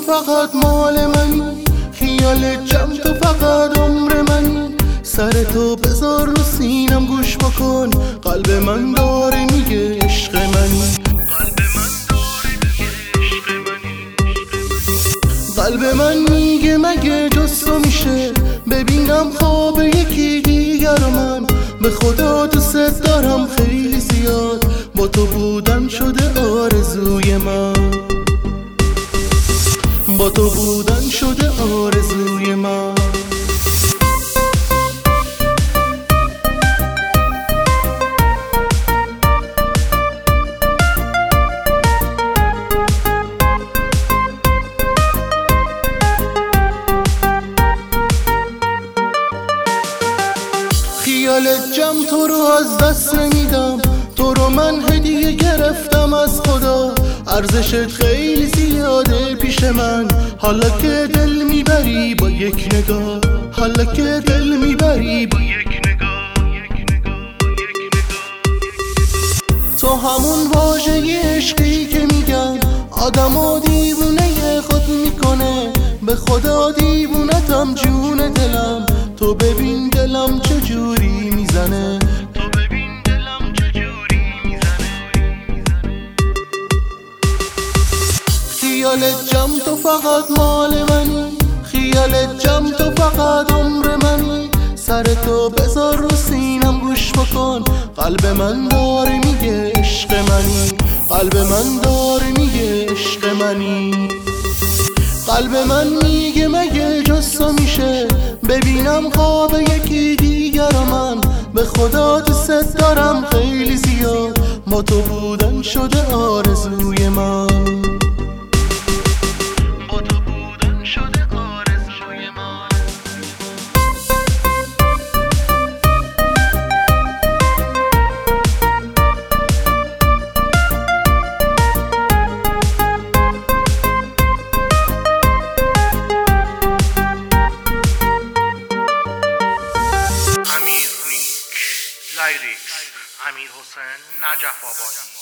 فقط مال منی، خیال جمع تو فقط عمر منی. سر تو بذار رو سینم گوش بکن، قلب من داره میگه عشق منی. قلب من میگه مگه جز تو میشه ببینم خواب یکی دیگر رو. من به خدا دوست دارم خیلی زیاد، با تو بودن شده آرزوی من، با تو بودن شده آرزوی من. خیال جمع تو رو از دست نمیدم، تو رو من هدیه گرفتم از خدا. ارزشت خیلی زیاده پیش من، حالا که دل میبری با یک نگاه، حالا که دل میبری با یک نگاه. تو همون واژه عشقی که میگن آدمو دیوونه خود میکنه، به خدا دیوونتم جون دلم. تو ببین دلم چجوری میزنه، تو ببین دلم چجوری میزنه. خیال جمع تو فقط مال منی، خیال جمع تو فقط عمر منی. سر تو بذار رو سینم گوش بکن، قلب من داره میگه عشق منی، قلب من داره میگه عشق منی. قلب من میگه مگه جز تو میشه ببینم خواب یکی دیگر رو. من به خدا دوست دارم خیلی زیاد، با تو بودن شده آرزوی من، با تو بودن شده آرزوی من. لیریکس: امیرحسین نجف آبادی.